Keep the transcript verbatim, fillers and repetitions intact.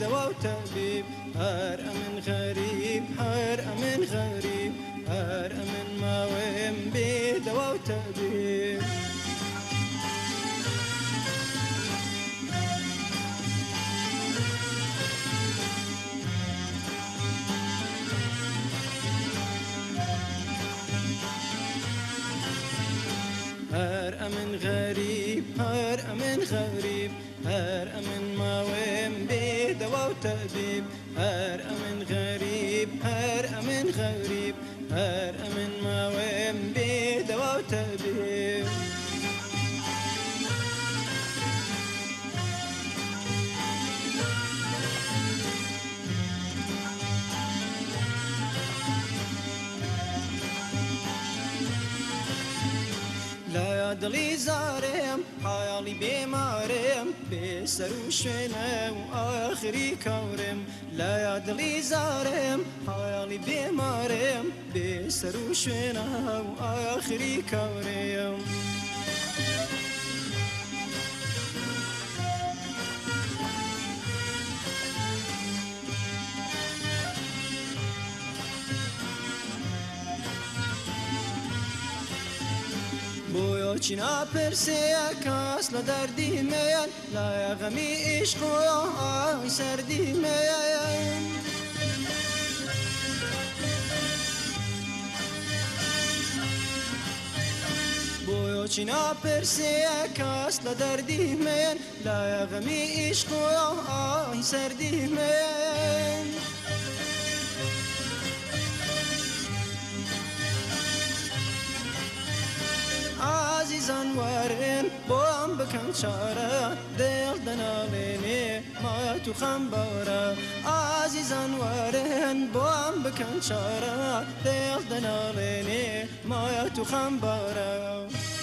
دواء وطبيب. هر أمن غريب هر أمن غريب هر أمن ماوم بدواء وطبيب. هر أمن غريب هر أمن غريب هر أمن ماوم بدواء وطبيب. هر أمن غريب هر أمن غريب هر أمن ماوم بدواء وطبيب. لا دڵی زارم حاڵی بێمارم بێسەر و شوێنە و ئاخری کەورم. لا دڵی زارم حاڵی بێمارم بێسەر و شوێنە و ئاخری کەورم. بۆیە چی ناپرسێ کەس لە دەردی مێیان لایە غەمی عیشق و ئاوی سەردی مێیان. بۆیە چی ناپرسێ کەس لە دەردی مێیان لایە غەمی عیشق و ئاوی سەردی مێیان. عزیزان وارن بۆم بکەن چارە دڵ دەناڵێنێ مات و خەمبارە. عزیزان وارن بۆم بکەن چارە دڵ دەناڵێنێ مات و خەمبارە.